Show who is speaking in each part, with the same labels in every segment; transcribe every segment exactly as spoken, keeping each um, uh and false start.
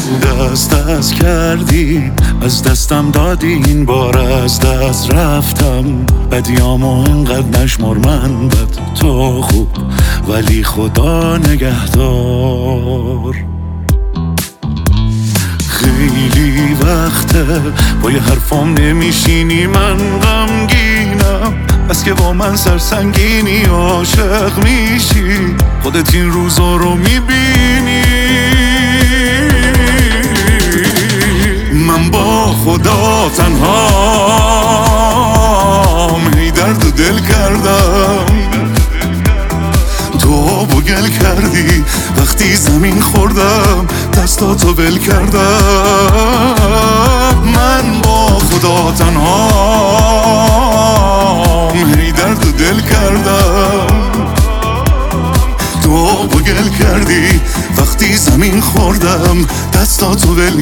Speaker 1: دست دست کردی، از دستم دادی، این بار از دست رفتم. بدیامو اینقدر نشمر، من بد تو خوب، ولی خدا نگهدار. خیلی وقته با یه حرفام نمیشینی، من غمگینم بس که با من سرسنگینی. عاشق میشی خودت این روزا رو میبینی. من با خدا تنهام، هی درد و دل کردم. تو بگل کردی وقتی زمین خوردم، دستاتو ول کردم. من با خدا تنهام، هی درد و دل کردم. تو بگل کردی وقتی زمین خوردم، دستاتو ول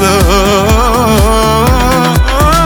Speaker 1: کردم.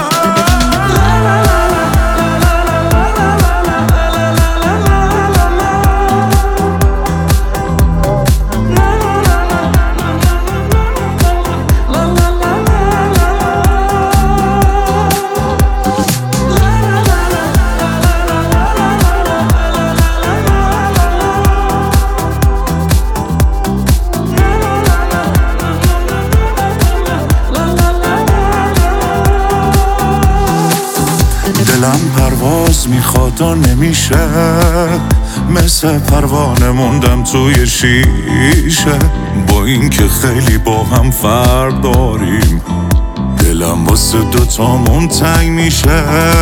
Speaker 1: دلم پرواز میخواد و نمیشه، مثل پروانه موندم توی شیشه. با این که خیلی با هم فرق داریم، دلم واسه دوتامون تنگ میشه.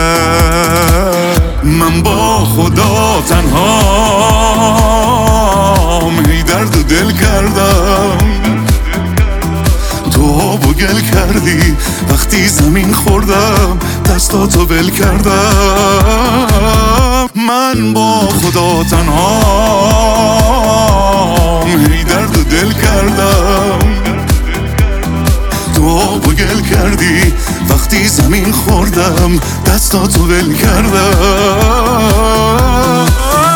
Speaker 1: من با خدا تنهام، هی درد و دل کردم. تو بگل کردی وقتی زمین خوردم، دستاتو ول کردم. من با خدا تنهام، هی درد و دل کردم. تو بگل کردی وقتی زمین خوردم، دستاتو ول کردم.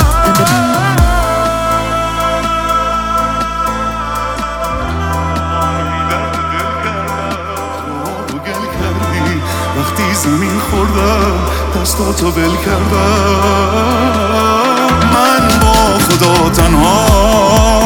Speaker 1: وقتی زمین خوردم، دستاتو ول کردم. من با خدا تنها